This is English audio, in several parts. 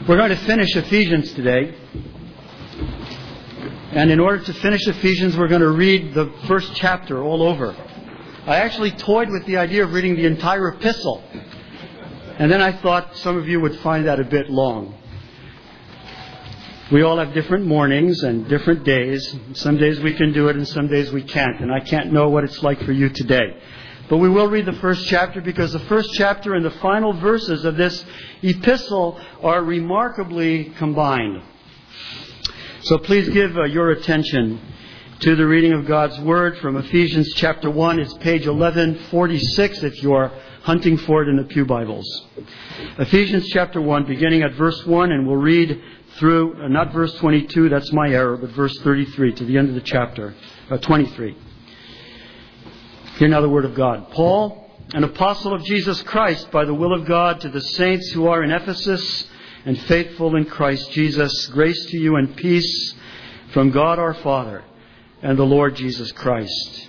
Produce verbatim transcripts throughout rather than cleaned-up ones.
We're going to finish Ephesians today. And in order to finish Ephesians, we're going to read the first chapter all over. I actually toyed with the idea of reading the entire epistle. And then I thought some of you would find that a bit long. We all have different mornings and different days. Some days we can do it and some days we can't. And I can't know what it's like for you today. But we will read the first chapter because the first chapter and the final verses of this epistle are remarkably combined. So please give uh, your attention to the reading of God's Word from Ephesians chapter one. It's page eleven forty-six if you are hunting for it in the Pew Bibles. Ephesians chapter one, beginning at verse one, and we'll read through, uh, not verse twenty-two, that's my error, but verse thirty-three to the end of the chapter, uh, twenty-three. Hear now the word of God. Paul, an apostle of Jesus Christ by the will of God, to the saints who are in Ephesus and faithful in Christ Jesus, grace to you and peace from God our Father and the Lord Jesus Christ.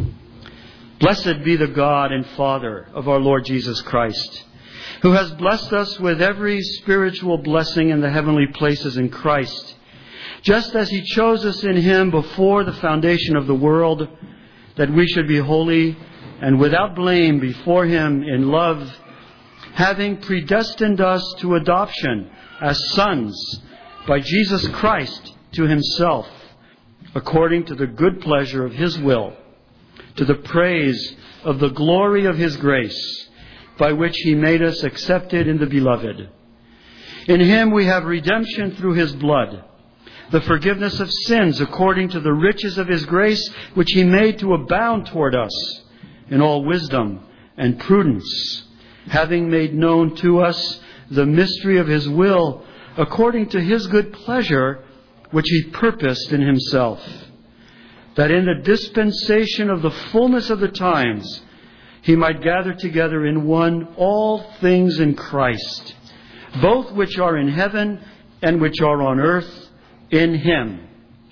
Blessed be the God and Father of our Lord Jesus Christ, who has blessed us with every spiritual blessing in the heavenly places in Christ, just as He chose us in Him before the foundation of the world, that we should be holy and without blame before Him in love, having predestined us to adoption as sons by Jesus Christ to Himself, according to the good pleasure of His will, to the praise of the glory of His grace, by which He made us accepted in the Beloved. In Him we have redemption through His blood, the forgiveness of sins according to the riches of His grace, which He made to abound toward us in all wisdom and prudence, having made known to us the mystery of His will, according to His good pleasure, which He purposed in Himself, that in the dispensation of the fullness of the times He might gather together in one all things in Christ, both which are in heaven and which are on earth, in Him.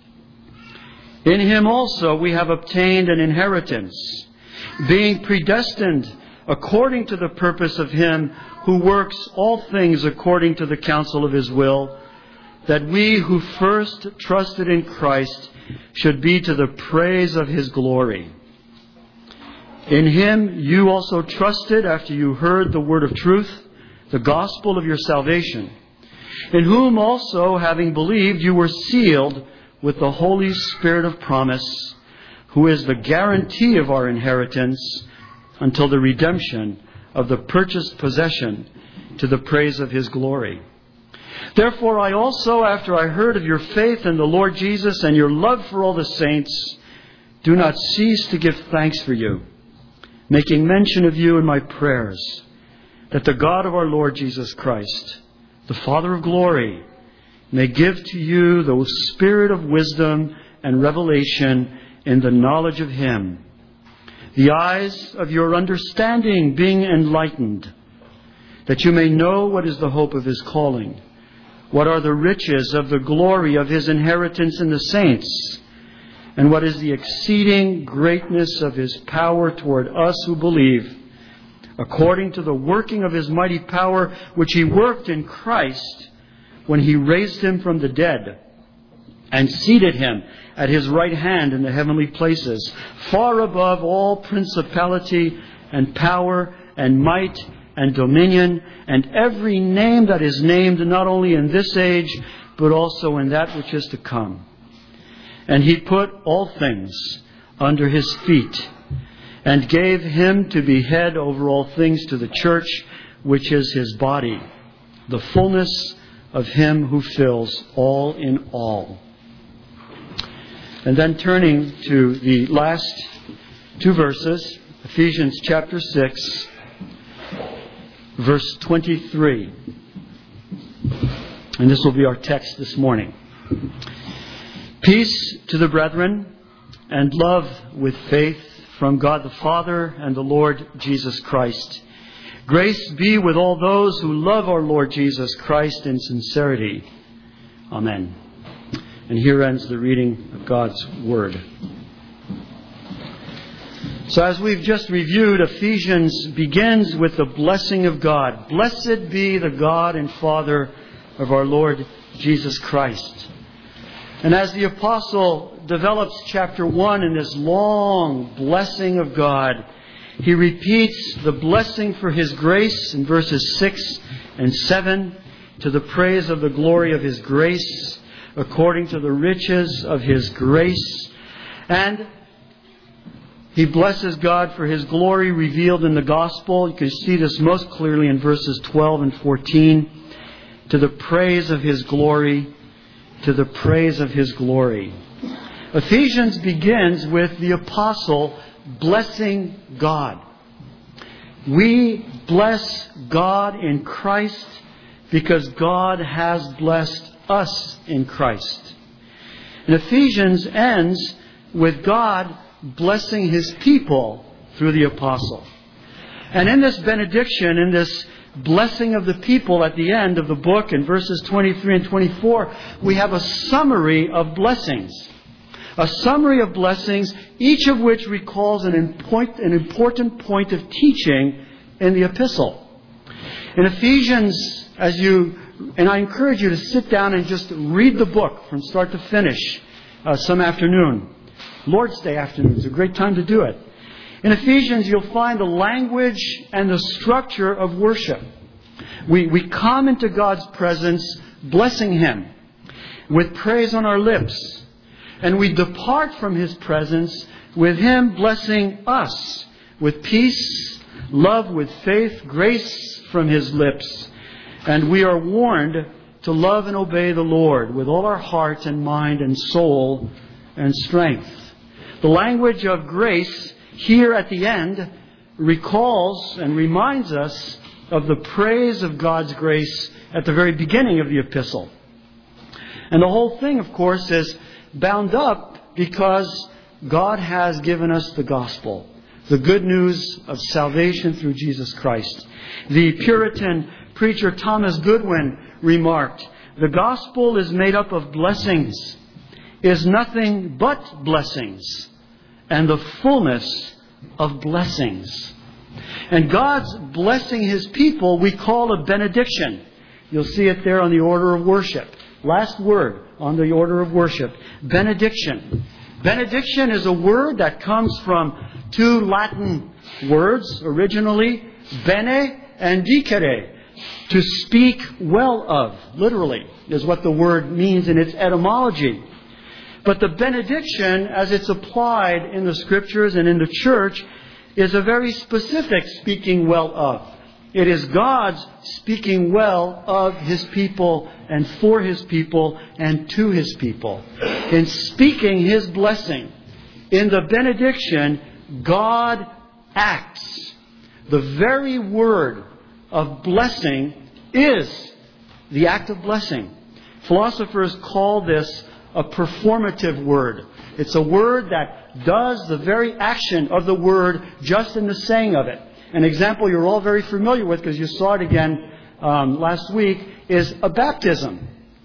In Him also we have obtained an inheritance, being predestined according to the purpose of Him who works all things according to the counsel of His will, that we who first trusted in Christ should be to the praise of His glory. In Him you also trusted after you heard the word of truth, the gospel of your salvation, in whom also, having believed, you were sealed with the Holy Spirit of promise, who is the guarantee of our inheritance until the redemption of the purchased possession to the praise of His glory. Therefore I also, after I heard of your faith in the Lord Jesus and your love for all the saints, do not cease to give thanks for you, making mention of you in my prayers, that the God of our Lord Jesus Christ, the Father of glory, may give to you the spirit of wisdom and revelation in the knowledge of Him, the eyes of your understanding being enlightened, that you may know what is the hope of His calling, what are the riches of the glory of His inheritance in the saints, and what is the exceeding greatness of His power toward us who believe, according to the working of His mighty power, which He worked in Christ when He raised Him from the dead and seated Him at His right hand in the heavenly places, far above all principality and power and might and dominion and every name that is named, not only in this age, but also in that which is to come. And He put all things under His feet, and gave Him to be head over all things to the church, which is His body, the fullness of Him who fills all in all. And then turning to the last two verses, Ephesians chapter six, verse twenty-three. And this will be our text this morning. Peace to the brethren, and love with faith from God the Father and the Lord Jesus Christ. Grace be with all those who love our Lord Jesus Christ in sincerity. Amen. And here ends the reading of God's Word. So as we've just reviewed, Ephesians begins with the blessing of God. Blessed be the God and Father of our Lord Jesus Christ. And as the apostle develops chapter one in this long blessing of God, he repeats the blessing for His grace in verses six and seven, to the praise of the glory of His grace, according to the riches of His grace. And he blesses God for His glory revealed in the gospel. You can see this most clearly in verses twelve and fourteen. To the praise of His glory, to the praise of His glory. Ephesians begins with the apostle blessing God. We bless God in Christ because God has blessed us in Christ. And Ephesians ends with God blessing His people through the apostle. And in this benediction, in this blessing of the people at the end of the book, in verses twenty-three and twenty-four, we have a summary of blessings. A summary of blessings, each of which recalls an important point of teaching in the epistle. In Ephesians, as you, and I encourage you to sit down and just read the book from start to finish uh, some afternoon. Lord's Day afternoon is a great time to do it. In Ephesians, you'll find the language and the structure of worship. We, we come into God's presence blessing Him with praise on our lips. And we depart from His presence with Him blessing us with peace, love with faith, grace from His lips. And we are warned to love and obey the Lord with all our heart and mind and soul and strength. The language of grace here at the end recalls and reminds us of the praise of God's grace at the very beginning of the epistle. And the whole thing, of course, is bound up because God has given us the gospel, the good news of salvation through Jesus Christ. The Puritan preacher Thomas Goodwin remarked, "The gospel is made up of blessings, is nothing but blessings, and the fullness of blessings." And God's blessing His people we call a benediction. You'll see it there on the order of worship. Last word on the order of worship. Benediction. Benediction is a word that comes from two Latin words originally, bene and dicere. To speak well of, literally, is what the word means in its etymology. But the benediction, as it's applied in the Scriptures and in the church, is a very specific speaking well of. It is God's speaking well of His people and for His people and to His people. In speaking His blessing, in the benediction, God acts. The very word of blessing is the act of blessing. Philosophers call this a performative word. It's a word that does the very action of the word just in the saying of it. An example you're all very familiar with because you saw it again um, last week is a baptism.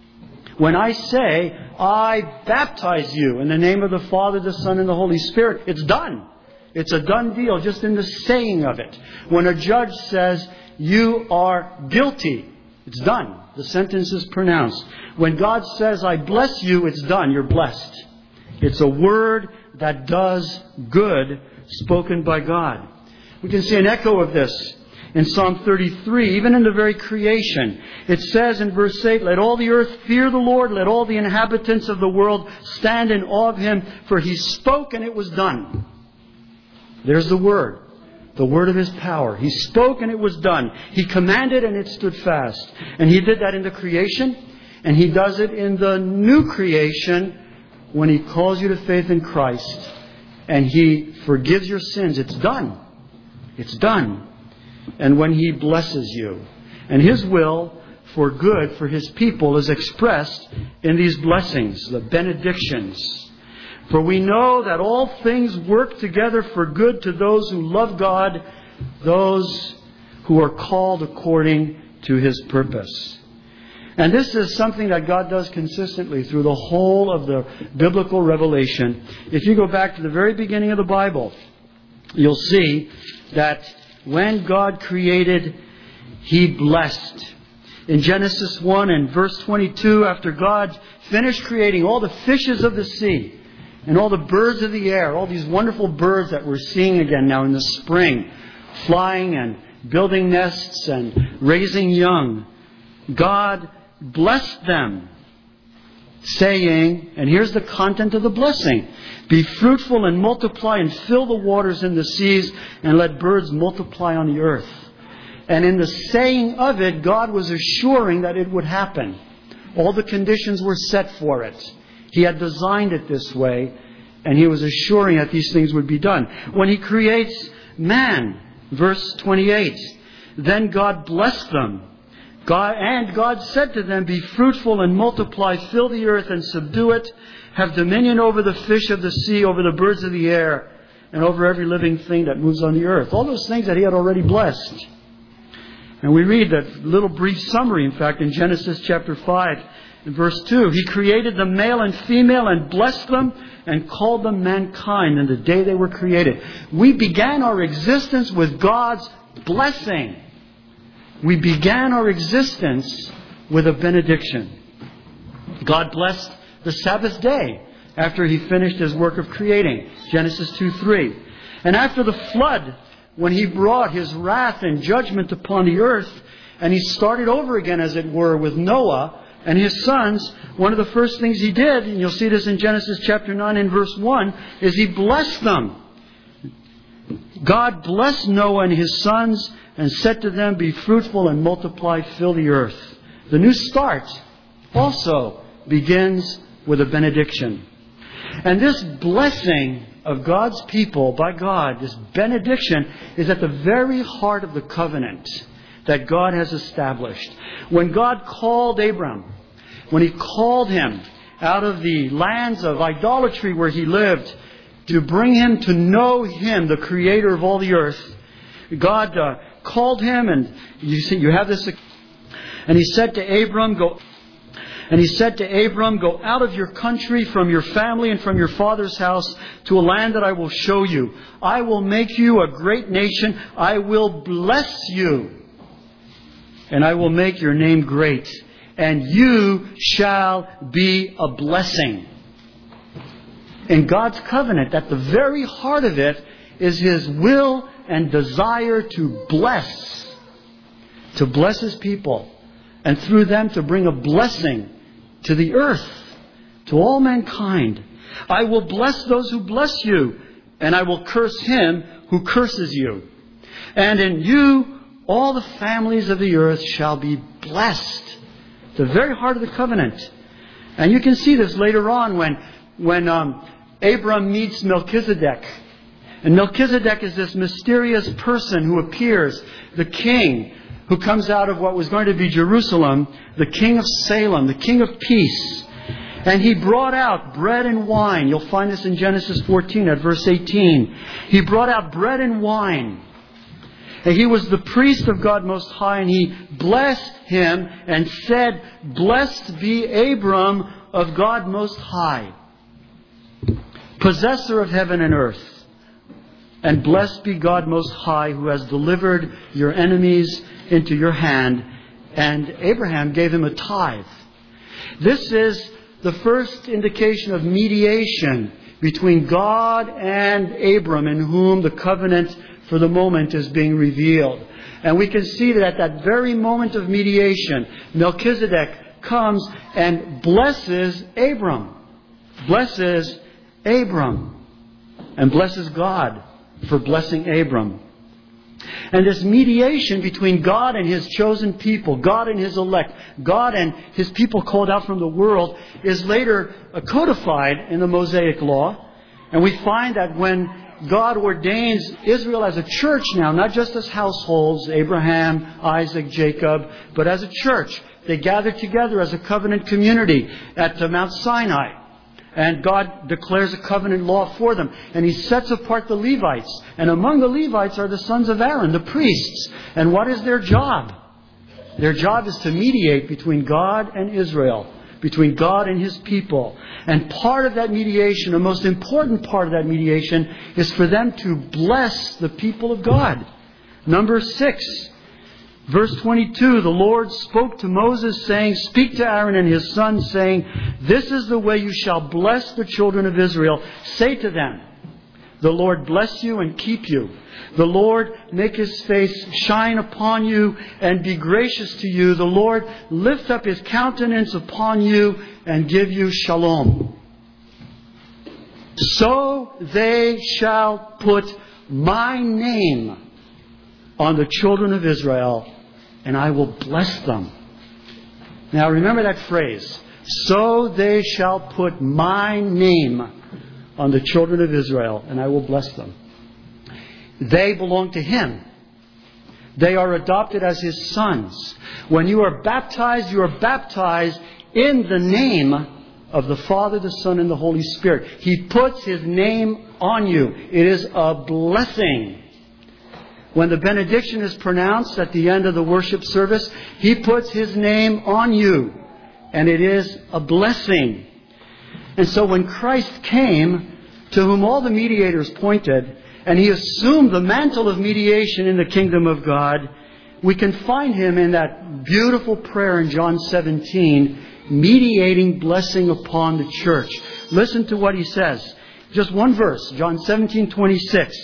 When I say, I baptize you in the name of the Father, the Son, and the Holy Spirit, it's done. It's a done deal just in the saying of it. When a judge says, you are guilty, it's done. The sentence is pronounced. When God says, I bless you, it's done. You're blessed. It's a word that does good spoken by God. We can see an echo of this in Psalm thirty-three, even in the very creation. It says in verse eight, let all the earth fear the Lord, let all the inhabitants of the world stand in awe of Him, for He spoke and it was done. There's the word. The word of His power. He spoke and it was done. He commanded and it stood fast. And He did that in the creation. And He does it in the new creation when He calls you to faith in Christ. And He forgives your sins. It's done. It's done. And when He blesses you. And His will for good for His people is expressed in these blessings, the benedictions. For we know that all things work together for good to those who love God, those who are called according to His purpose. And this is something that God does consistently through the whole of the biblical revelation. If you go back to the very beginning of the Bible, you'll see that when God created, He blessed. In Genesis one and verse twenty-two, after God finished creating all the fishes of the sea and all the birds of the air, all these wonderful birds that we're seeing again now in the spring, flying and building nests and raising young, God blessed them, saying, and here's the content of the blessing, "Be fruitful and multiply and fill the waters in the seas and let birds multiply on the earth." And in the saying of it, God was assuring that it would happen. All the conditions were set for it. He had designed it this way, and He was assuring that these things would be done. When He creates man, verse twenty-eight, then God blessed them. God, and God said to them, "Be fruitful and multiply, fill the earth and subdue it, have dominion over the fish of the sea, over the birds of the air, and over every living thing that moves on the earth." All those things that He had already blessed. And we read that little brief summary, in fact, in Genesis chapter five, in verse two. "He created the male and female and blessed them and called them mankind in the day they were created." We began our existence with God's blessing. We began our existence with a benediction. God blessed the Sabbath day after He finished His work of creating. Genesis two three. And after the flood, when He brought His wrath and judgment upon the earth, and He started over again, as it were, with Noah and his sons, one of the first things He did, and you'll see this in Genesis chapter nine and verse one, is He blessed them. God blessed Noah and his sons and said to them, "Be fruitful and multiply, fill the earth." The new start also begins with a benediction. And this blessing of God's people by God, this benediction, is at the very heart of the covenant that God has established. When God called Abram, when He called him out of the lands of idolatry where he lived, to bring him to know Him, the Creator of all the earth, God uh, called him, and you see, you have this, and He said to Abram, "Go." And He said to Abram, "Go out of your country, from your family, and from your father's house, to a land that I will show you. I will make you a great nation. I will bless you. And I will make your name great. And you shall be a blessing." In God's covenant, at the very heart of it, is His will and desire to bless. To bless His people. And through them to bring a blessing to the earth, to all mankind. "I will bless those who bless you, and I will curse him who curses you. And in you all the families of the earth shall be blessed." The very heart of the covenant. And you can see this later on when, when um, Abram meets Melchizedek. And Melchizedek is this mysterious person who appears, the king, who comes out of what was going to be Jerusalem, the king of Salem, the king of peace. And he brought out bread and wine. You'll find this in Genesis fourteen at verse eighteen. He brought out bread and wine. And he was the priest of God Most High, and he blessed him and said, "Blessed be Abram of God Most High, possessor of heaven and earth. And blessed be God Most High, who has delivered your enemies into your hand." And Abraham gave him a tithe. This is the first indication of mediation between God and Abram, in whom the covenant for the moment is being revealed. And we can see that at that very moment of mediation, Melchizedek comes and blesses Abram. Blesses Abram. And blesses God for blessing Abram. And this mediation between God and His chosen people, God and His elect, God and His people called out from the world, is later codified in the Mosaic Law. And we find that when God ordains Israel as a church now, not just as households, Abraham, Isaac, Jacob, but as a church, they gather together as a covenant community at Mount Sinai. And God declares a covenant law for them. And He sets apart the Levites. And among the Levites are the sons of Aaron, the priests. And what is their job? Their job is to mediate between God and Israel, between God and His people. And part of that mediation, the most important part of that mediation, is for them to bless the people of God. Number six, Verse twenty-two, the Lord spoke to Moses, saying, speak to Aaron and his sons, saying, this is the way you shall bless the children of Israel. Say to them, the Lord bless you and keep you. The Lord make His face shine upon you and be gracious to you. The Lord lift up His countenance upon you and give you shalom. So they shall put my name on the children of Israel, and I will bless them. Now remember that phrase. So they shall put my name on the children of Israel, and I will bless them. They belong to Him. They are adopted as His sons. When you are baptized, you are baptized in the name of the Father, the Son, and the Holy Spirit. He puts His name on you. It is a blessing. When the benediction is pronounced at the end of the worship service, He puts His name on you. And it is a blessing. And so when Christ came, to whom all the mediators pointed, and He assumed the mantle of mediation in the kingdom of God, we can find Him in that beautiful prayer in John seventeen, mediating blessing upon the church. Listen to what He says. Just one verse, John seventeen twenty-six.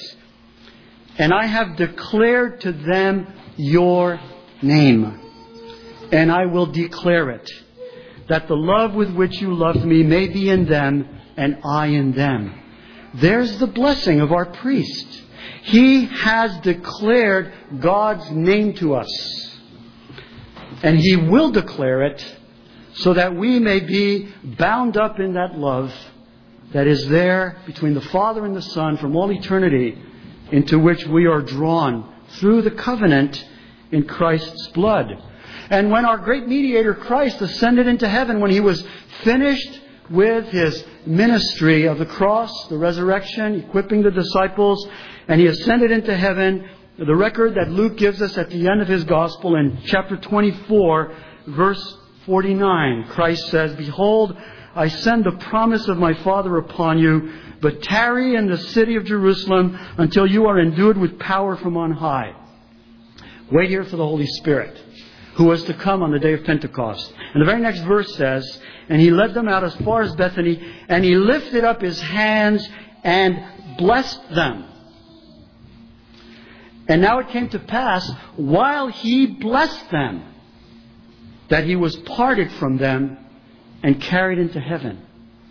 And I have declared to them your name, and I will declare it, that the love with which you loved me may be in them, and I in them. There's the blessing of our priest. He has declared God's name to us. And He will declare it so that we may be bound up in that love that is there between the Father and the Son from all eternity, into which we are drawn through the covenant in Christ's blood. And when our great mediator Christ ascended into heaven, when He was finished with His ministry of the cross, the resurrection, equipping the disciples, and He ascended into heaven, the record that Luke gives us at the end of his gospel in chapter twenty-four, verse forty-nine, Christ says, behold, I send the promise of my Father upon you, but tarry in the city of Jerusalem until you are endued with power from on high. Wait here for the Holy Spirit, who was to come on the day of Pentecost. And the very next verse says, and He led them out as far as Bethany, and He lifted up His hands and blessed them. And now it came to pass, while He blessed them, that He was parted from them and carried into heaven.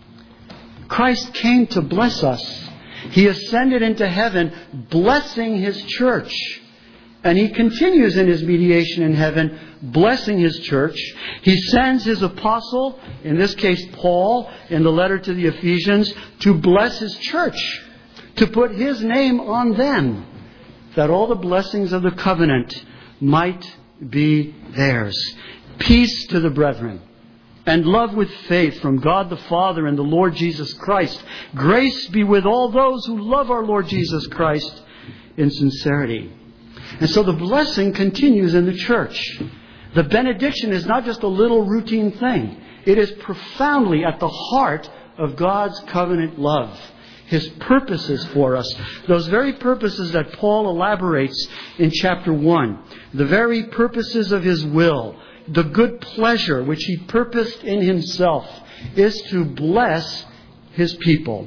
Christ came to bless us. He ascended into heaven, blessing His church. And He continues in His mediation in heaven, blessing His church. He sends His apostle, in this case Paul, in the letter to the Ephesians, to bless His church, to put His name on them, that all the blessings of the covenant might be theirs. Peace to the brethren, and love with faith from God the Father and the Lord Jesus Christ. Grace be with all those who love our Lord Jesus Christ in sincerity. And so the blessing continues in the church. The benediction is not just a little routine thing. It is profoundly at the heart of God's covenant love. His purposes for us. Those very purposes that Paul elaborates in chapter one. The very purposes of His will. The good pleasure which He purposed in Himself is to bless His people.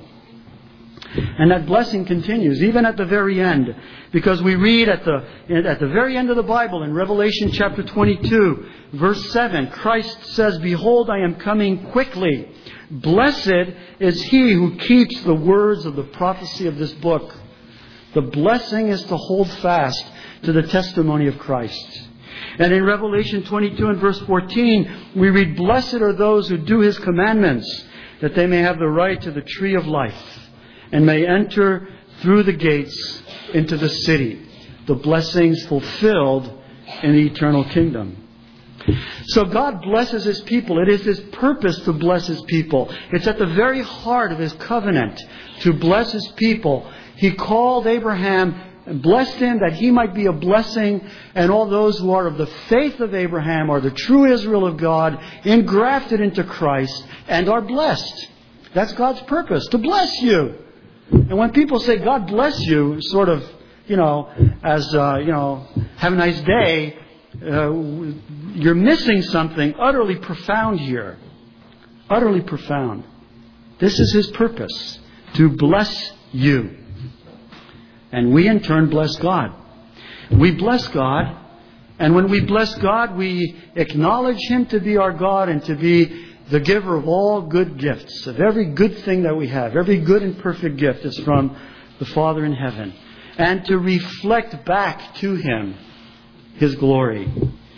And that blessing continues even at the very end. Because we read at the at the very end of the Bible in Revelation chapter twenty-two, verse seven, Christ says, behold, I am coming quickly. Blessed is he who keeps the words of the prophecy of this book. The blessing is to hold fast to the testimony of Christ. And in Revelation twenty-two and verse fourteen, we read, blessed are those who do His commandments, that they may have the right to the tree of life, and may enter through the gates into the city, the blessings fulfilled in the eternal kingdom. So God blesses His people. It is His purpose to bless His people. It's at the very heart of His covenant to bless His people. He called Abraham and blessed him that he might be a blessing, and all those who are of the faith of Abraham are the true Israel of God, engrafted into Christ, and are blessed. That's God's purpose, to bless you. And when people say God bless you, sort of, you know, as, uh, you know, have a nice day, uh, you're missing something utterly profound here. Utterly profound. This is His purpose, to bless you. And we in turn bless God. We bless God, and when we bless God, we acknowledge Him to be our God and to be the giver of all good gifts, of every good thing that we have. Every good and perfect gift is from the Father in heaven. And to reflect back to Him His glory.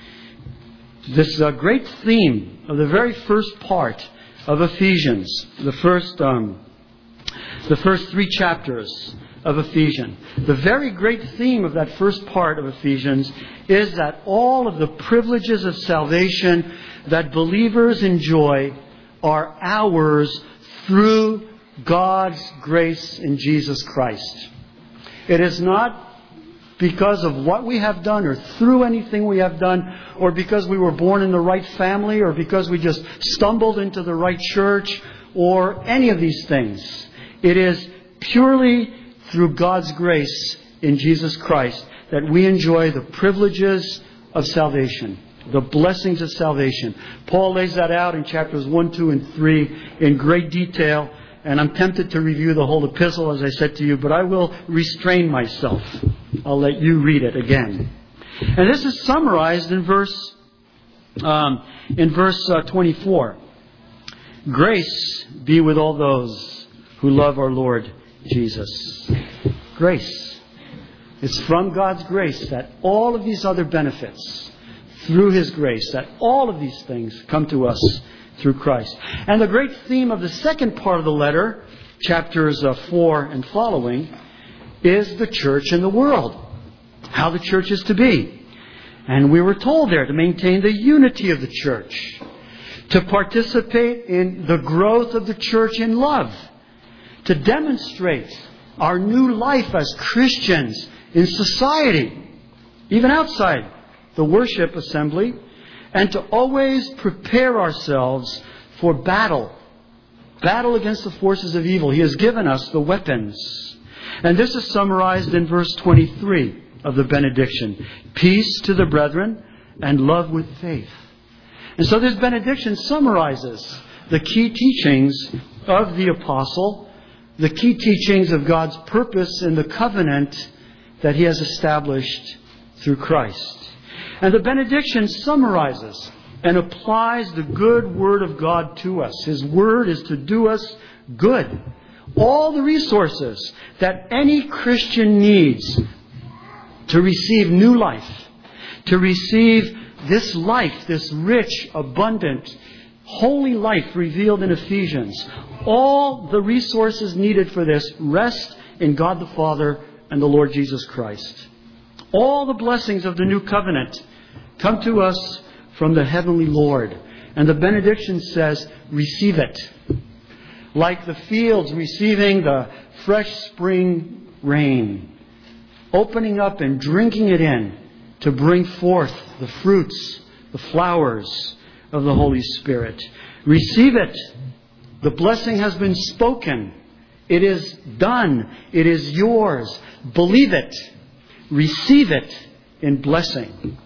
This uh, great theme of the very first part of Ephesians, the first, um, the first three chapters of Ephesians. The very great theme of that first part of Ephesians is that all of the privileges of salvation that believers enjoy are ours through God's grace in Jesus Christ. It is not because of what we have done or through anything we have done or because we were born in the right family or because we just stumbled into the right church or any of these things. It is purely through God's grace in Jesus Christ that we enjoy the privileges of salvation, the blessings of salvation. Paul lays that out in chapters one, two, and three in great detail. And I'm tempted to review the whole epistle, as I said to you, but I will restrain myself. I'll let you read it again. And this is summarized in verse um, in verse uh, twenty-four. Grace be with all those who love our Lord Jesus. Grace. It's from God's grace that all of these other benefits, through His grace, that all of these things come to us through Christ. And the great theme of the second part of the letter, chapters uh, four and following, is the church in the world. How the church is to be. And we were told there to maintain the unity of the church. To participate in the growth of the church in love. To demonstrate our new life as Christians in society, even outside the worship assembly. And to always prepare ourselves for battle. Battle against the forces of evil. He has given us the weapons. And this is summarized in verse twenty-three of the benediction. Peace to the brethren and love with faith. And so this benediction summarizes the key teachings of the apostle, the key teachings of God's purpose in the covenant that He has established through Christ. And the benediction summarizes and applies the good Word of God to us. His Word is to do us good. All the resources that any Christian needs to receive new life, to receive this life, this rich, abundant, holy life revealed in Ephesians, all the resources needed for this rest in God the Father and the Lord Jesus Christ. All the blessings of the new covenant come to us from the heavenly Lord. And the benediction says, receive it. Like the fields receiving the fresh spring rain, opening up and drinking it in to bring forth the fruits, the flowers of the Holy Spirit. Receive it. The blessing has been spoken. It is done. It is yours. Believe it. Receive it in blessing.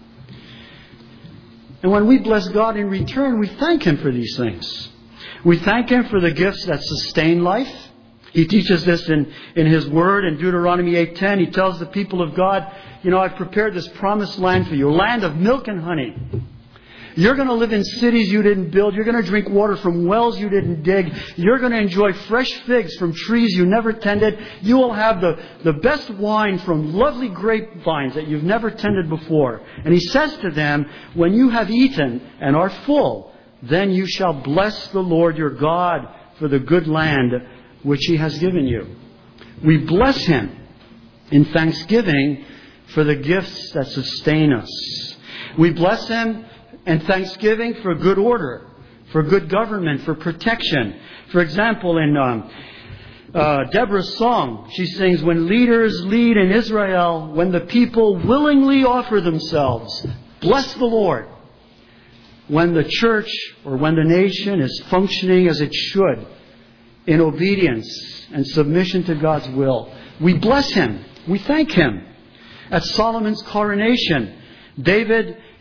And when we bless God in return, we thank Him for these things. We thank Him for the gifts that sustain life. He teaches this in, in His Word in Deuteronomy eight ten. He tells the people of God, you know, I've prepared this promised land for you, a land of milk and honey. You're going to live in cities you didn't build. You're going to drink water from wells you didn't dig. You're going to enjoy fresh figs from trees you never tended. You will have the, the best wine from lovely grapevines that you've never tended before. And He says to them, when you have eaten and are full, then you shall bless the Lord your God for the good land which He has given you. We bless Him in thanksgiving for the gifts that sustain us. We bless Him and thanksgiving for good order, for good government, for protection. For example, in um, uh, Deborah's song, she sings, when leaders lead in Israel, when the people willingly offer themselves, bless the Lord. When the church or when the nation is functioning as it should, in obedience and submission to God's will, we bless Him. We thank Him. At Solomon's coronation, David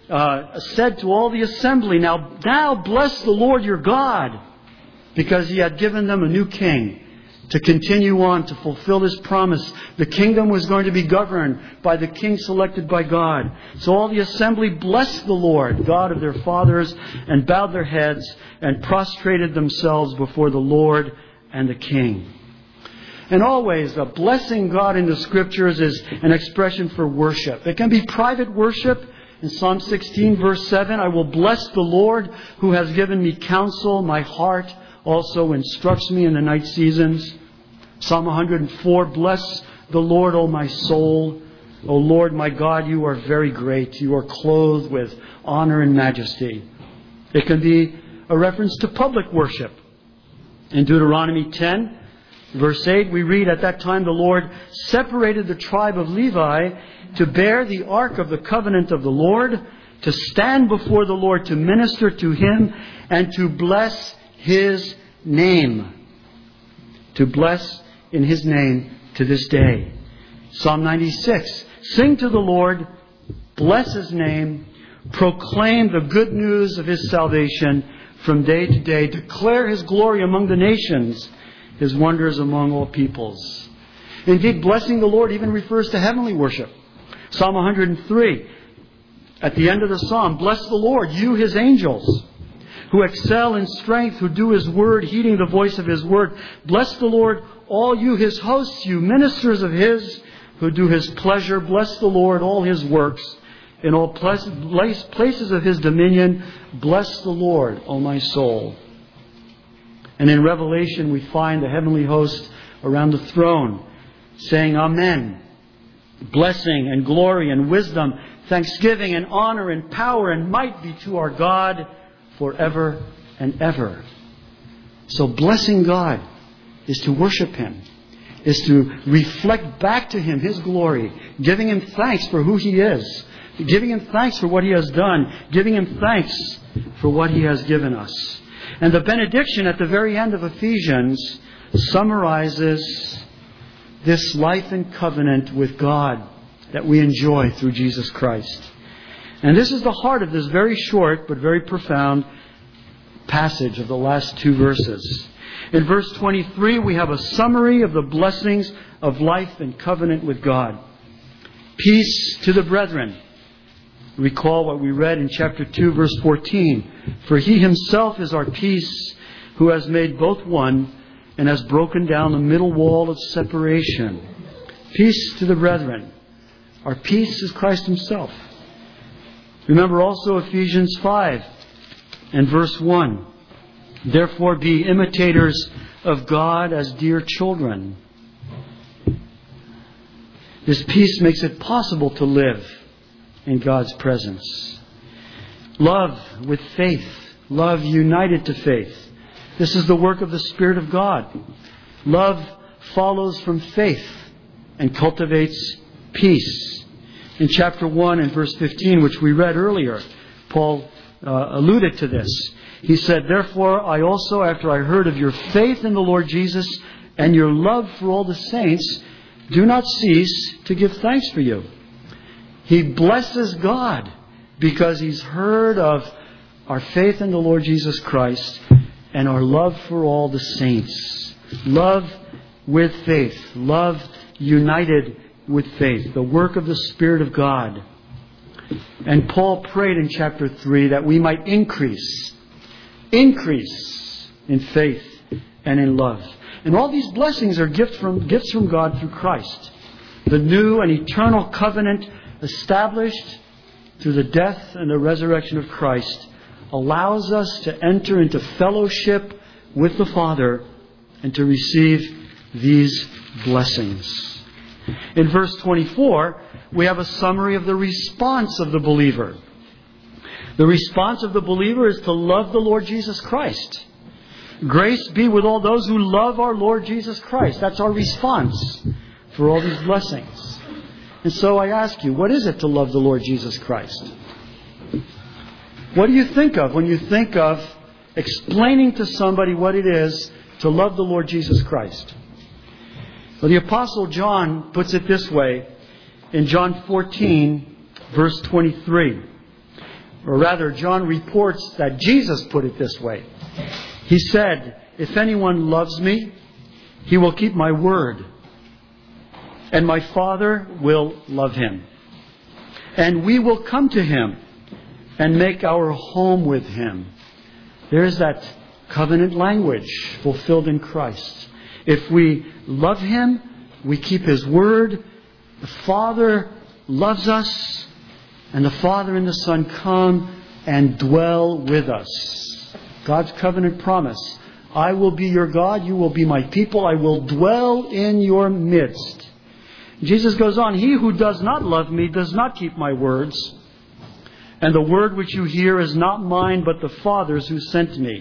uh, said to all the assembly, now, now bless the Lord your God, because he had given them a new king to continue on, to fulfill his promise. The kingdom was going to be governed by the king selected by God. So all the assembly blessed the Lord, God of their fathers, and bowed their heads and prostrated themselves before the Lord and the king. And always, uh, blessing God in the Scriptures is an expression for worship. It can be private worship. In Psalm sixteen, verse seven, I will bless the Lord who has given me counsel. My heart also instructs me in the night seasons. Psalm one hundred four, bless the Lord, O my soul. O Lord, my God, you are very great. You are clothed with honor and majesty. It can be a reference to public worship. In Deuteronomy ten, verse eight, we read, at that time the Lord separated the tribe of Levi to bear the ark of the covenant of the Lord, to stand before the Lord, to minister to him, and to bless his name. To bless in his name to this day. Psalm ninety-six. Sing to the Lord, bless his name, proclaim the good news of his salvation from day to day, declare his glory among the nations, his wonders among all peoples. Indeed, blessing the Lord even refers to heavenly worship. Psalm one hundred three, at the end of the psalm, bless the Lord, you his angels, who excel in strength, who do his word, heeding the voice of his word. Bless the Lord, all you his hosts, you ministers of his, who do his pleasure. Bless the Lord, all his works, in all places of his dominion. Bless the Lord, O my soul. And in Revelation, we find the heavenly host around the throne saying, Amen. Blessing and glory and wisdom, thanksgiving and honor and power and might be to our God forever and ever. So blessing God is to worship him, is to reflect back to him his glory, giving him thanks for who he is, giving him thanks for what he has done, giving him thanks for what he has given us. And the benediction at the very end of Ephesians summarizes this life and covenant with God that we enjoy through Jesus Christ. And this is the heart of this very short but very profound passage of the last two verses. In verse twenty-three, we have a summary of the blessings of life and covenant with God. Peace to the brethren. Recall what we read in chapter two, verse fourteen. For he himself is our peace, who has made both one and has broken down the middle wall of separation. Peace to the brethren. Our peace is Christ himself. Remember also Ephesians five and verse one. Therefore be imitators of God as dear children. This peace makes it possible to live in God's presence. Love with faith. Love united to faith. This is the work of the Spirit of God. Love follows from faith and cultivates peace. In chapter one and verse fifteen, which we read earlier, Paul uh, alluded to this. He said, Therefore I also, after I heard of your faith in the Lord Jesus and your love for all the saints, do not cease to give thanks for you. He blesses God because he's heard of our faith in the Lord Jesus Christ and our love for all the saints. Love with faith. Love united with faith. The work of the Spirit of God. And Paul prayed in chapter three that we might increase. Increase in faith and in love. And all these blessings are gifts from, gifts from God through Christ. The new and eternal covenant established through the death and the resurrection of Christ allows us to enter into fellowship with the Father and to receive these blessings. In verse twenty-four, we have a summary of the response of the believer. The response of the believer is to love the Lord Jesus Christ. Grace be with all those who love our Lord Jesus Christ. That's our response for all these blessings. And so I ask you, what is it to love the Lord Jesus Christ? What do you think of when you think of explaining to somebody what it is to love the Lord Jesus Christ? Well, the Apostle John puts it this way in John fourteen, verse twenty-three. Or rather, John reports that Jesus put it this way. He said, "If anyone loves me, he will keep my word, and my Father will love him. And we will come to him and make our home with him." There's that covenant language fulfilled in Christ. If we love him, we keep his word. The Father loves us, and the Father and the Son come and dwell with us. God's covenant promise. I will be your God, you will be my people, I will dwell in your midst. Jesus goes on, "He who does not love me does not keep my words. And the word which you hear is not mine, but the Father's who sent me."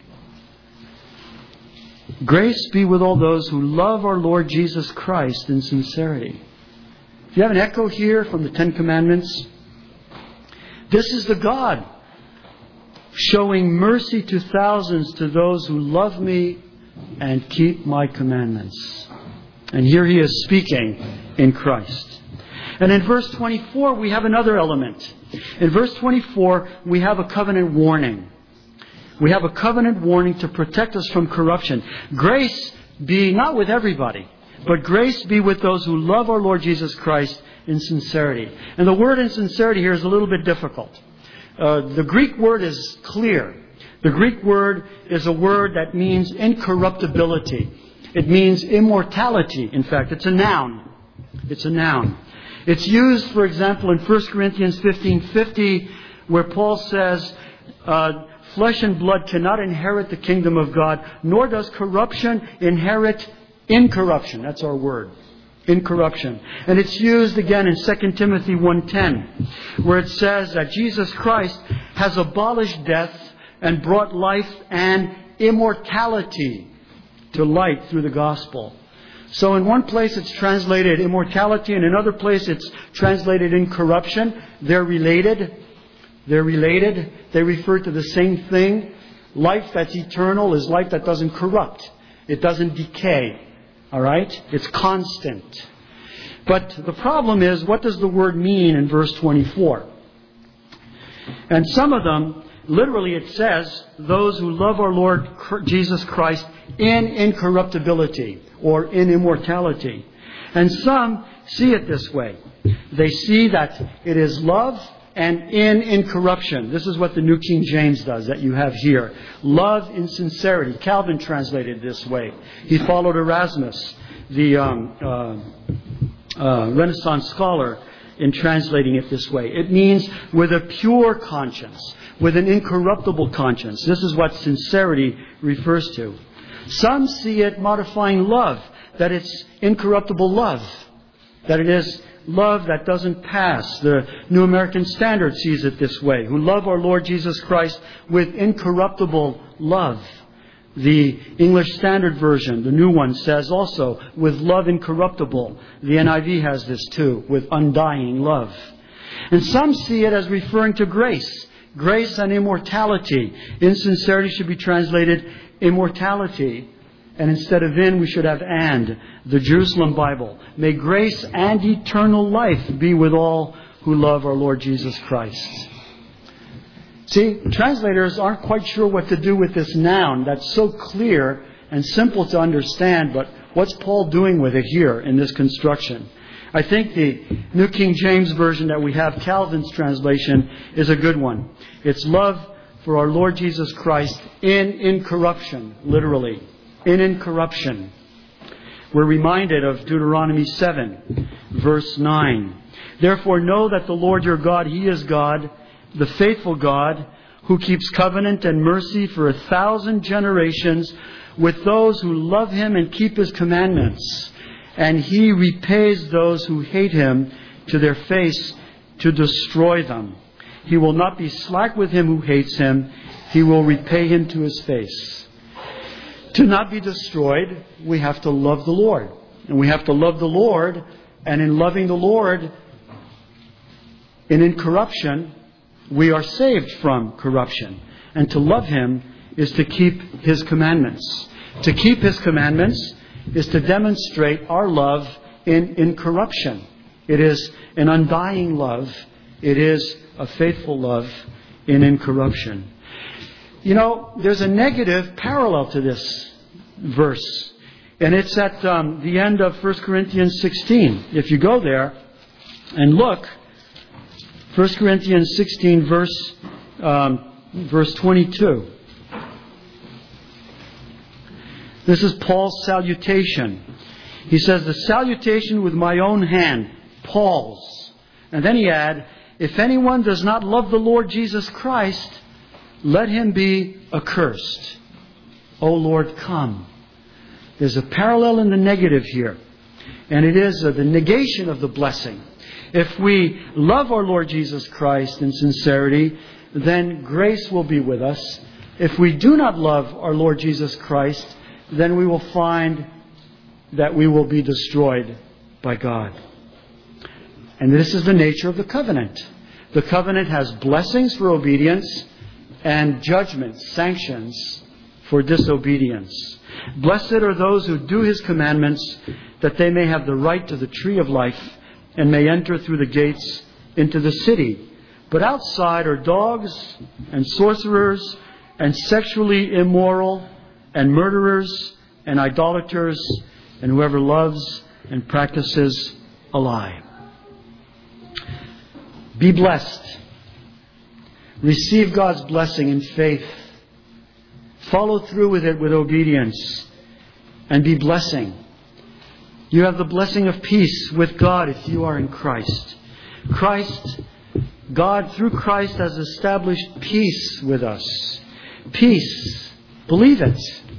Grace be with all those who love our Lord Jesus Christ in sincerity. If you have an echo here from the Ten Commandments, this is the God showing mercy to thousands, to those who love me and keep my commandments. And here he is speaking in Christ. And in verse twenty-four, we have another element. In verse twenty-four, we have a covenant warning. We have a covenant warning to protect us from corruption. Grace be not with everybody, but grace be with those who love our Lord Jesus Christ in sincerity. And the word in sincerity here is a little bit difficult. Uh, the Greek word is clear. The Greek word is a word that means incorruptibility. It means immortality. In fact, it's a noun. It's a noun. It's used, for example, in First Corinthians fifteen fifty, where Paul says, uh, "Flesh and blood cannot inherit the kingdom of God, nor does corruption inherit incorruption." That's our word. Incorruption. And it's used again in Second Timothy one ten, where it says that Jesus Christ has abolished death and brought life and immortality to light through the gospel. So in one place it's translated immortality, and in another place it's translated incorruption. They're related. They're related. They refer to the same thing. Life that's eternal is life that doesn't corrupt. It doesn't decay. All right? It's constant. But the problem is, what does the word mean in verse twenty-four? And some of them, literally it says, those who love our Lord Jesus Christ in incorruptibility or in immortality. And some see it this way. They see that it is love and in incorruption. This is what the New King James does, that you have here. Love in sincerity. Calvin translated this way. He followed Erasmus, the um, uh, uh, Renaissance scholar, in translating it this way. It means with a pure conscience, with an incorruptible conscience. This is what sincerity refers to. Some see it modifying love, that it's incorruptible love, that it is love that doesn't pass. The New American Standard sees it this way, who love our Lord Jesus Christ with incorruptible love. The English Standard Version, the new one, says also, with love incorruptible. The N I V has this too, with undying love. And some see it as referring to grace. Grace and immortality. Insincerity should be translated immortality. And instead of in, we should have and. The Jerusalem Bible. May grace and eternal life be with all who love our Lord Jesus Christ. See, translators aren't quite sure what to do with this noun that's so clear and simple to understand, but what's Paul doing with it here in this construction? I think the New King James Version that we have, Calvin's translation, is a good one. It's love for our Lord Jesus Christ in incorruption, literally. In incorruption. We're reminded of Deuteronomy seven, verse nine. Therefore know that the Lord your God, He is God, the faithful God, who keeps covenant and mercy for a thousand generations with those who love Him and keep His commandments. And He repays those who hate Him to their face to destroy them. He will not be slack with him who hates Him. He will repay him to his face. To not be destroyed, we have to love the Lord. And we have to love the Lord. And in loving the Lord, in incorruption, we are saved from corruption. And to love Him is to keep His commandments. To keep His commandments is to demonstrate our love in incorruption. It is an undying love. It is a faithful love. in incorruption. You know, there's a negative parallel to this verse. And it's at um, the end of First Corinthians sixteen. If you go there and look, First Corinthians sixteen, verse, um, verse twenty-two. This is Paul's salutation. He says, the salutation with my own hand, Paul's. And then he adds, if anyone does not love the Lord Jesus Christ, let him be accursed. O Lord, come. There's a parallel in the negative here. And it is uh, the negation of the blessing. If we love our Lord Jesus Christ in sincerity, then grace will be with us. If we do not love our Lord Jesus Christ, then we will find that we will be destroyed by God. And this is the nature of the covenant. The covenant has blessings for obedience and judgments, sanctions for disobedience. Blessed are those who do His commandments, that they may have the right to the tree of life and may enter through the gates into the city. But outside are dogs and sorcerers and sexually immoral and murderers and idolaters and whoever loves and practices a lie. Be blessed. Receive God's blessing in faith. Follow through with it with obedience. And be blessing. You have the blessing of peace with God if you are in Christ. Christ, God through Christ has established peace with us. Peace. Believe it.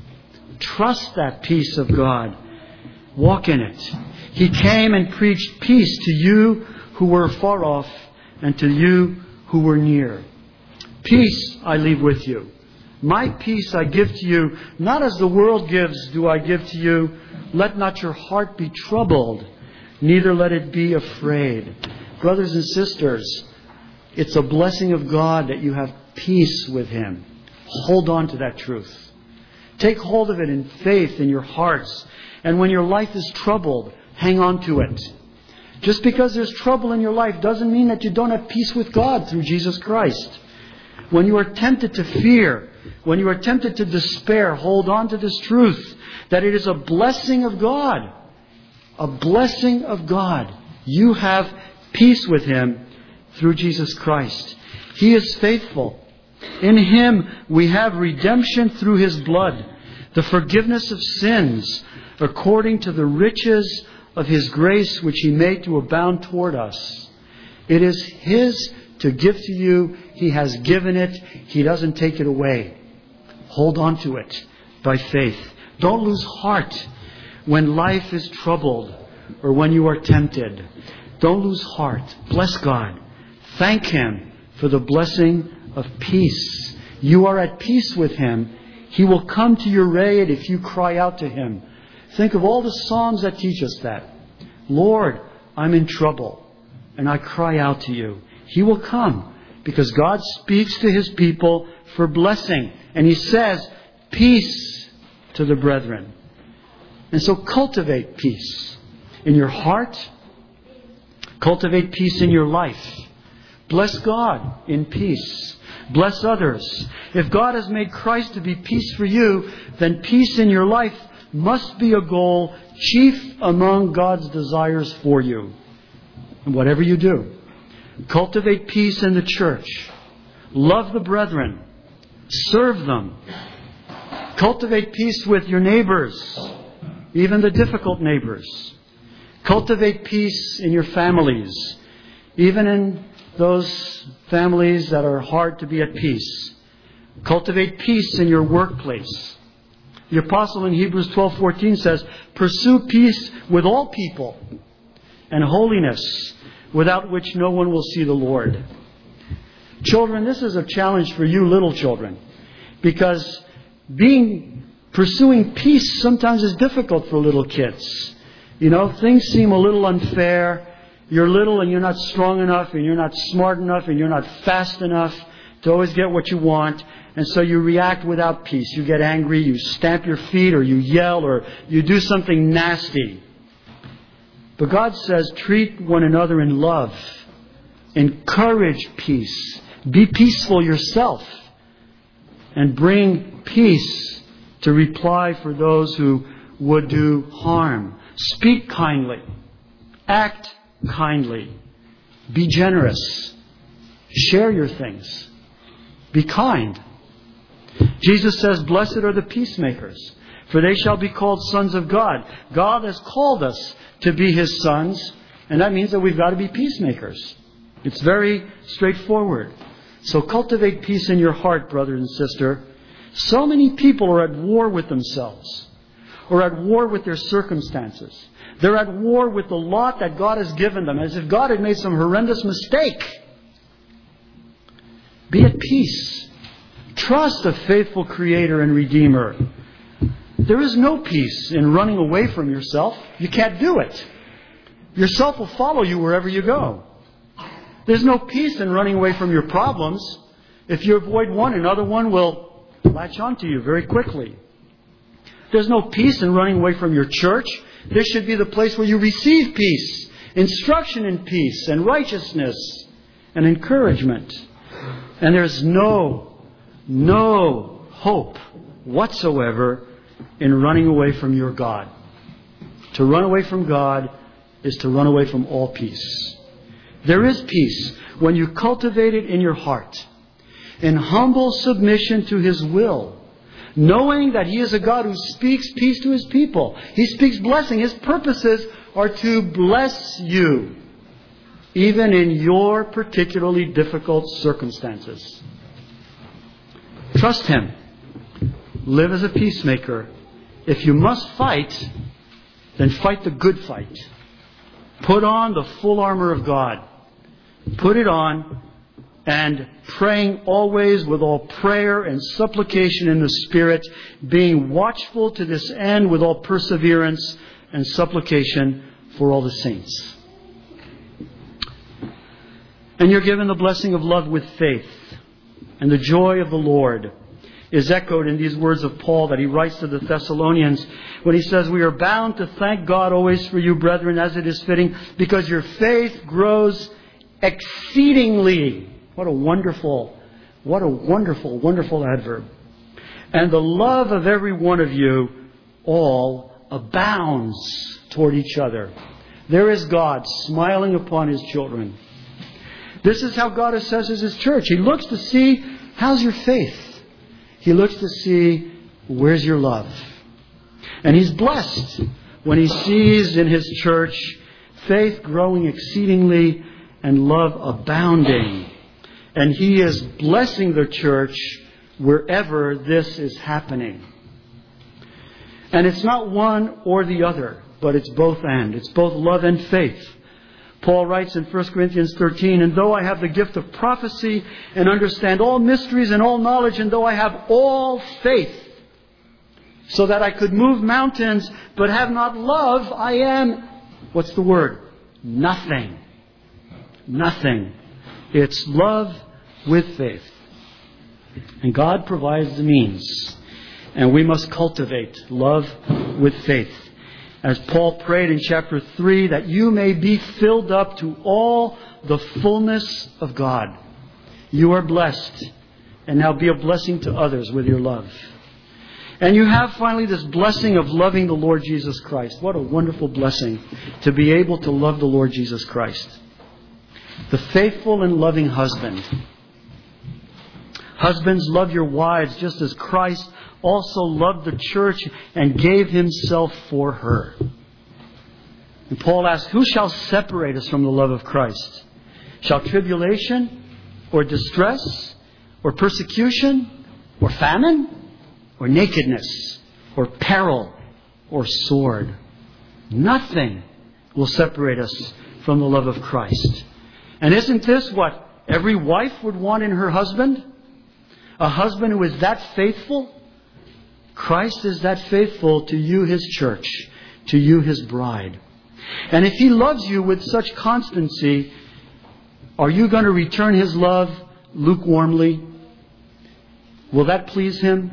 Trust that peace of God. Walk in it. He came and preached peace to you who were far off and to you who were near. Peace I leave with you. My peace I give to you. Not as the world gives do I give to you. Let not your heart be troubled, neither let it be afraid. Brothers and sisters, it's a blessing of God that you have peace with Him. Hold on to that truth. Take hold of it in faith in your hearts. And when your life is troubled, hang on to it. Just because there's trouble in your life doesn't mean that you don't have peace with God through Jesus Christ. When you are tempted to fear, when you are tempted to despair, hold on to this truth that it is a blessing of God. A blessing of God. You have peace with Him through Jesus Christ. He is faithful. In Him we have redemption through His blood, the forgiveness of sins, according to the riches of His grace which He made to abound toward us. It is His to give to you. He has given it. He doesn't take it away. Hold on to it by faith. Don't lose heart when life is troubled or when you are tempted. Don't lose heart. Bless God. Thank Him for the blessing of peace. You are at peace with Him. He will come to your aid if you cry out to Him. Think of all the Psalms that teach us that. Lord, I'm in trouble, and I cry out to you. He will come because God speaks to His people for blessing. And He says, peace to the brethren. And so cultivate peace in your heart. Cultivate peace in your life. Bless God in peace. Bless others. If God has made Christ to be peace for you, then peace in your life must be a goal chief among God's desires for you. And whatever you do, cultivate peace in the church. Love the brethren. Serve them. Cultivate peace with your neighbors, even the difficult neighbors. Cultivate peace in your families, even in those families that are hard to be at peace. Cultivate peace in your workplace. The apostle in Hebrews twelve fourteen says, pursue peace with all people and holiness, without which no one will see the Lord. Children, this is a challenge for you little children, because being pursuing peace sometimes is difficult for little kids. You know, things seem a little unfair. You're little and you're not strong enough and you're not smart enough and you're not fast enough to always get what you want. And so you react without peace. You get angry, you stamp your feet, or you yell, or you do something nasty. But God says, treat one another in love. Encourage peace. Be peaceful yourself and bring peace to reply for those who would do harm. Speak kindly. Act kindly. Be generous. Share your things. Be kind. Jesus says, "Blessed are the peacemakers, for they shall be called sons of God." God has called us to be His sons, and that means that we've got to be peacemakers. It's very straightforward. So cultivate peace in your heart, brother and sister. So many people are at war with themselves, or at war with their circumstances. They're at war with the lot that God has given them, as if God had made some horrendous mistake. Be at peace. Trust a faithful Creator and Redeemer. There is no peace in running away from yourself. You can't do it. Yourself will follow you wherever you go. There's no peace in running away from your problems. If you avoid one, another one will latch onto you very quickly. There's no peace in running away from your church. This should be the place where you receive peace, instruction in peace and righteousness and encouragement. And there's no, no hope whatsoever in running away from your God. To run away from God is to run away from all peace. There is peace when you cultivate it in your heart, in humble submission to His will, knowing that He is a God who speaks peace to His people. He speaks blessing. His purposes are to bless you, even in your particularly difficult circumstances. Trust Him. Live as a peacemaker. If you must fight, then fight the good fight. Put on the full armor of God. Put it on, and praying always with all prayer and supplication in the Spirit, being watchful to this end with all perseverance and supplication for all the saints. And you're given the blessing of love with faith. And the joy of the Lord is echoed in these words of Paul that he writes to the Thessalonians when he says, "We are bound to thank God always for you, brethren, as it is fitting, because your faith grows exceedingly." What a wonderful, what a wonderful, wonderful adverb. "And the love of every one of you all abounds toward each other." There is God smiling upon His children. This is how God assesses His church. He looks to see, how's your faith? He looks to see, where's your love? And He's blessed when He sees in His church faith growing exceedingly and love abounding. And He is blessing the church wherever this is happening. And it's not one or the other, but it's both and. It's both love and faith. Paul writes in First Corinthians thirteen, "And though I have the gift of prophecy and understand all mysteries and all knowledge, and though I have all faith, so that I could move mountains, but have not love, I am," what's the word? Nothing. Nothing. It's love with faith. And God provides the means. And we must cultivate love with faith. As Paul prayed in chapter three, that you may be filled up to all the fullness of God. You are blessed. And now be a blessing to others with your love. And you have finally this blessing of loving the Lord Jesus Christ. What a wonderful blessing to be able to love the Lord Jesus Christ. The faithful and loving husband. Husbands, love your wives just as Christ also loved the church and gave Himself for her. And Paul asks, who shall separate us from the love of Christ? Shall tribulation or distress or persecution or famine or nakedness or peril or sword? Nothing will separate us from the love of Christ. And isn't this what every wife would want in her husband? A husband who is that faithful? Christ is that faithful to you, His church, to you, His bride. And if He loves you with such constancy, are you going to return His love lukewarmly? Will that please Him?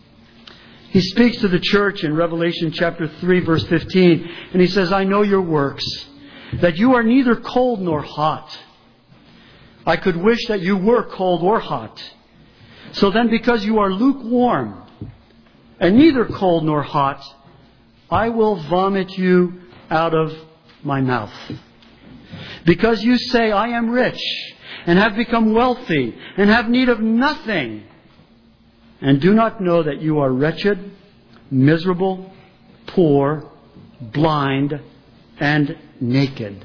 He speaks to the church in Revelation chapter three, verse fifteen, and He says, "I know your works, that you are neither cold nor hot. I could wish that you were cold or hot. So then, because you are lukewarm and neither cold nor hot, I will vomit you out of my mouth. Because you say, I am rich and have become wealthy and have need of nothing, and do not know that you are wretched, miserable, poor, blind, and naked.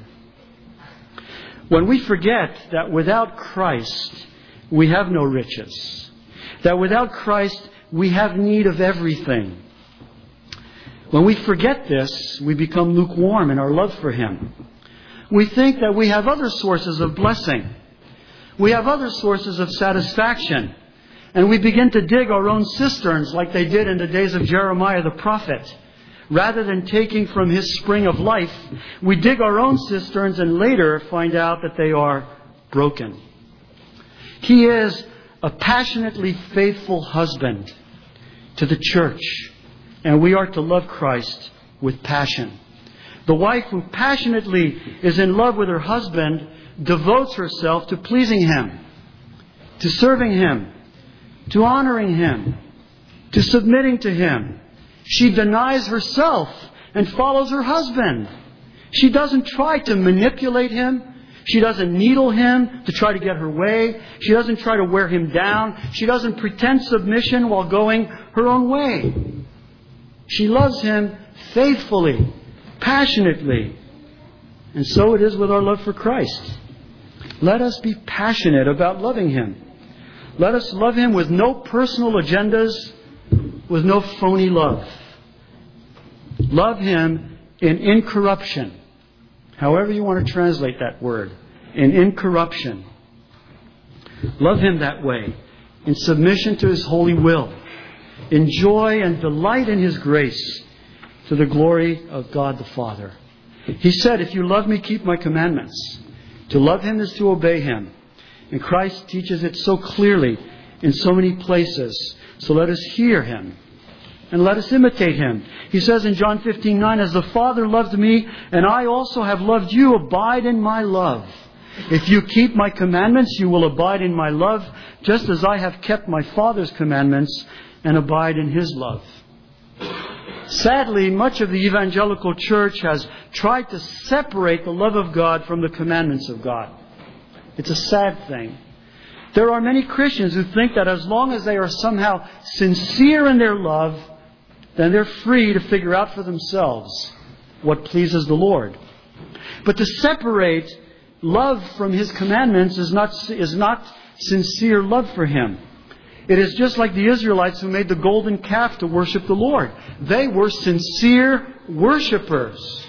When we forget that without Christ we have no riches, that without Christ we have need of everything, when we forget this, we become lukewarm in our love for Him. We think that we have other sources of blessing. We have other sources of satisfaction. And we begin to dig our own cisterns like they did in the days of Jeremiah the prophet. Rather than taking from his spring of life, we dig our own cisterns and later find out that they are broken. He is a passionately faithful husband to the church, and we are to love Christ with passion. The wife who passionately is in love with her husband devotes herself to pleasing him, to serving him, to honoring him, to submitting to him. She denies herself and follows her husband. She doesn't try to manipulate him. She doesn't needle him to try to get her way. She doesn't try to wear him down. She doesn't pretend submission while going her own way. She loves him faithfully, passionately. And so it is with our love for Christ. Let us be passionate about loving him. Let us love him with no personal agendas, with no phony love. Love him in incorruption. However you want to translate that word. In incorruption. Love him that way. In submission to his holy will. In joy and delight in his grace. To the glory of God the Father. He said, if you love me, keep my commandments. To love him is to obey him. And Christ teaches it so clearly in so many places. So let us hear him. And let us imitate him. He says in John fifteen nine, as the Father loved me, and I also have loved you, abide in my love. If you keep my commandments, you will abide in my love, just as I have kept my Father's commandments and abide in his love. Sadly, much of the evangelical church has tried to separate the love of God from the commandments of God. It's a sad thing. There are many Christians who think that as long as they are somehow sincere in their love, then they're free to figure out for themselves what pleases the Lord. But to separate love from his commandments is not, is not sincere love for him. It is just like the Israelites who made the golden calf to worship the Lord. They were sincere worshipers.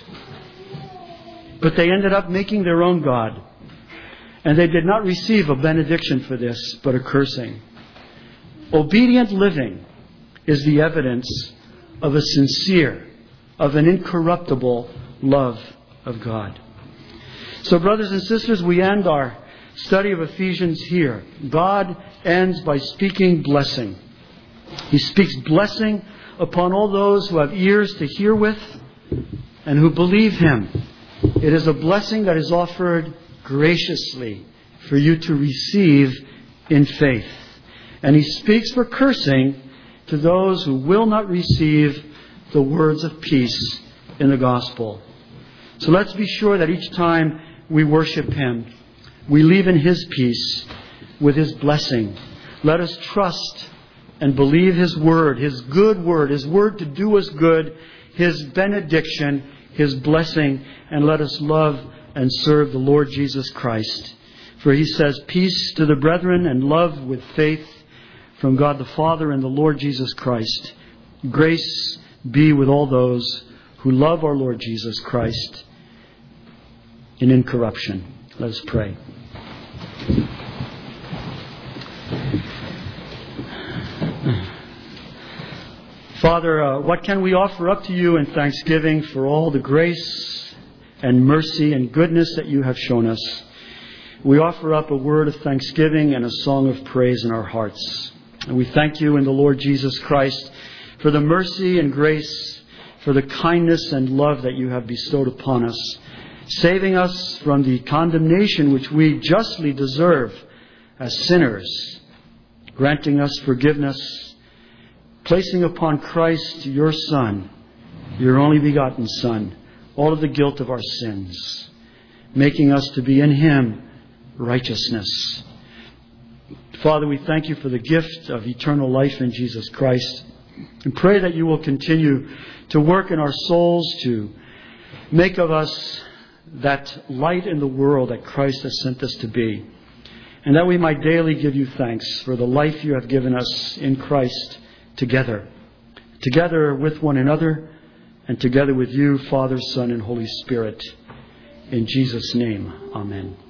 But they ended up making their own God. And they did not receive a benediction for this, but a cursing. Obedient living is the evidence of a sincere, of an incorruptible love of God. So, brothers and sisters, we end our study of Ephesians here. God ends by speaking blessing. He speaks blessing upon all those who have ears to hear with and who believe him. It is a blessing that is offered graciously for you to receive in faith. And he speaks for cursing to those who will not receive the words of peace in the gospel. So let's be sure that each time we worship him, we leave in his peace with his blessing. Let us trust and believe his word, his good word, his word to do us good, his benediction, his blessing, and let us love and serve the Lord Jesus Christ. For he says, peace to the brethren and love with faith from God the Father and the Lord Jesus Christ. Grace be with all those who love our Lord Jesus Christ in incorruption. Let us pray. Father, uh, what can we offer up to you in thanksgiving for all the grace and mercy and goodness that you have shown us? We offer up a word of thanksgiving and a song of praise in our hearts. And we thank you in the Lord Jesus Christ for the mercy and grace, for the kindness and love that you have bestowed upon us. saving us from the condemnation which we justly deserve as sinners, granting us forgiveness, placing upon Christ, your Son, your only begotten Son, all of the guilt of our sins, making us to be in Him righteousness. Father, we thank you for the gift of eternal life in Jesus Christ, and pray that you will continue to work in our souls to make of us that light in the world that Christ has sent us to be, and that we might daily give you thanks for the life you have given us in Christ together, together with one another, and together with you, Father, Son, and Holy Spirit. In Jesus' name, amen.